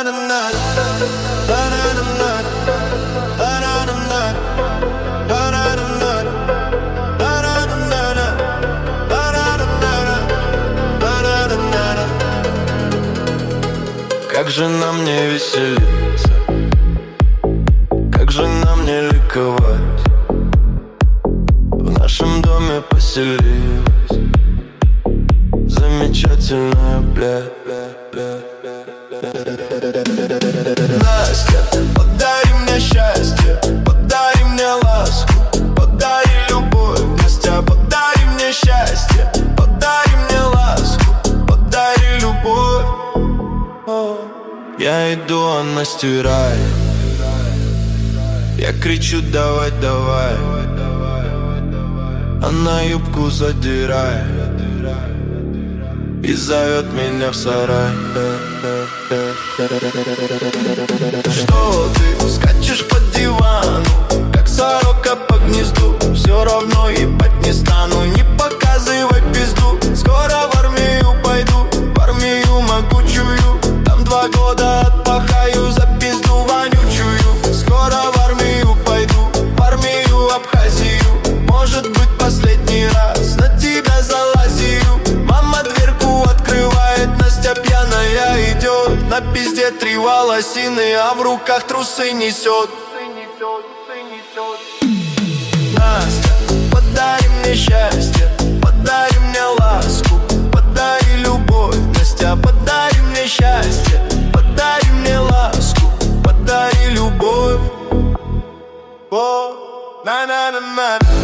Как же нам не веселиться, как же нам не ликовать. В нашем доме поселилась замечательная Настя, подари мне счастье, подари мне ласку, подари любовь. Настя, подари мне счастье, подари мне ласку, подари любовь. Я иду, она стирает. Я кричу: давай, давай. Она юбку задирает и зовет меня в сарай. Что ты скачешь по дивану, как сорока по гнезду? Все равно ебать не стану, не показывай пизду. Скоро в армию пойду, в армию могучую. Там 2 года отпахаю за пизду вонючую. Скоро в армию пойду, в армию Абхазию. Может быть последний раз на тебя залазию. Мама дверку открывает, Настя пьяная идет. На пизде 3 волосины, а в руках трусы несет. Настя, подари мне счастье, подари мне ласку, подари любовь. Настя, подари мне счастье, подари мне ласку, подари любовь. На-на-на-на.